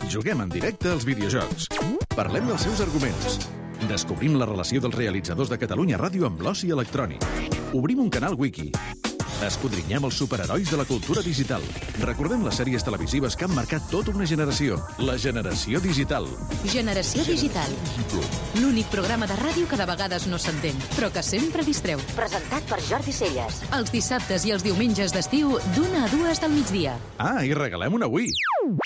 Juguem en directe als videojocs. Parlem dels seus arguments. Descobrim la relació dels realitzadors de Catalunya Ràdio amb l'oci electrònic. Obrim un canal wiki. Escodrinyem els superherois de la cultura digital. Recordem les sèries televisives que han marcat tota una generació. La generació digital. Generació digital. L'únic programa de ràdio que de vegades no s'entén, però que sempre distreu. Presentat per Jordi Celles. Els dissabtes i els diumenges d'estiu, d'1 a 2 del migdia. Ah, i regalem una Wii.